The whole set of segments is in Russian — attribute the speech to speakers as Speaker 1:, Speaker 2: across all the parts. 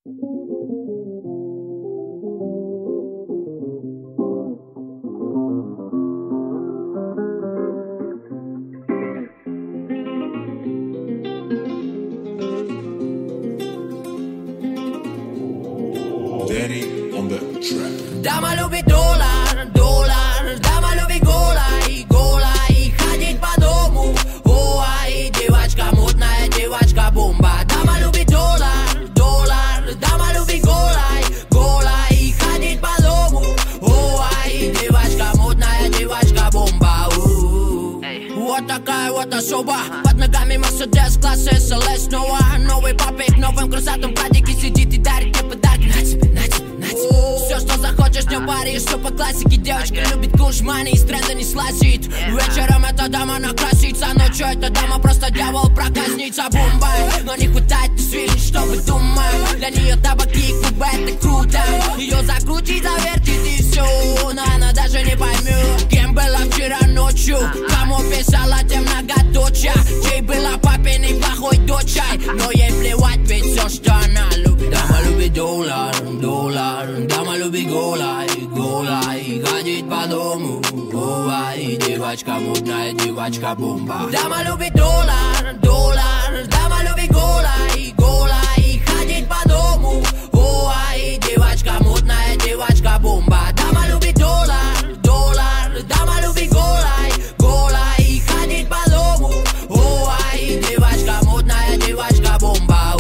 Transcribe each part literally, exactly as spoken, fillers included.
Speaker 1: Дама любит доллар, доллар, дама любит голой, голой, ходить по дому, ой, девочка мутная, девочка бомба. Дама любит доллар, доллар, дама любит голой, голой, ходить по дому, ой, девочка мутная, девочка бомба. Вот такая вот особа, под ногами Мерседес класса эс эл эс снова. Новый папик в новом красотом падике сидит и дарит мне подарки. На тебе, на тебе, на тебе. Все, что захочешь, не паришь, все по классике. Девочка любит куш мани, из тренда не слазит. Вечером эта дама накрасится, ночью эта дама просто дьявол, проказница, бомба. Но не хватает свинь, чтобы думать. Для нее табаки и клубы это круто. Ее закрутить, завертит и все. Но она даже не поймет, кем была вчера ночью. Кому писала, тем многоточия. Чей была папиной плохой дочей. Но ей плевать, ведь все, что она любит. Дама любит доллар, доллар. Дама любит голой, голой. Ходить по дому, ой, девочка мутная, девочка бомба. Дама любит доллар, доллар. Дама любит голой, голой. Ходить по дому, ой, девочка мутная, девочка бомба. Дама любит доллар, доллар. Дама любит голой, голой. Ходить по дому, ой, девочка мутная, девочка бомба.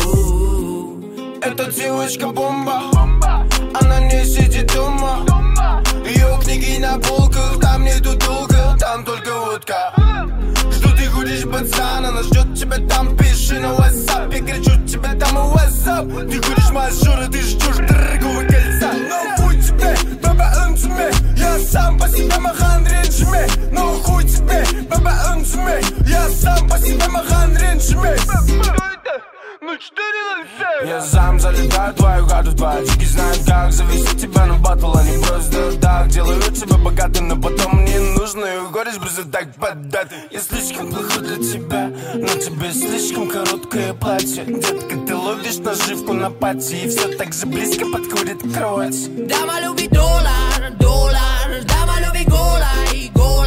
Speaker 2: Эта девочка бомба, она не сидит дома. Ее книги на полках, там нету долга, там только водка. Что ты ходишь, пацан, она ждет тебя там, пиши на WhatsApp. Я кричу тебе там в WhatsApp. Ты ходишь мажора, ты ждешь дорогого кольца. Но хуй тебе, баба, унцуме. Я сам по себе махан ренджиме. Но хуй тебе, баба, унцуме. Я сам по себе махан ренджиме. Я сам залетаю в твою хату, твои знают как завести тебя на батл. Они просто так делают тебя богатым, но потом мне нужно и уходишь просто так подать. Я слишком плохо для тебя, но тебе слишком короткое платье. Детка, ты ловишь наживку на пати, и все так же близко подходит к кровати.
Speaker 1: Дама любит доллар, доллар. Дама любит голой, голой.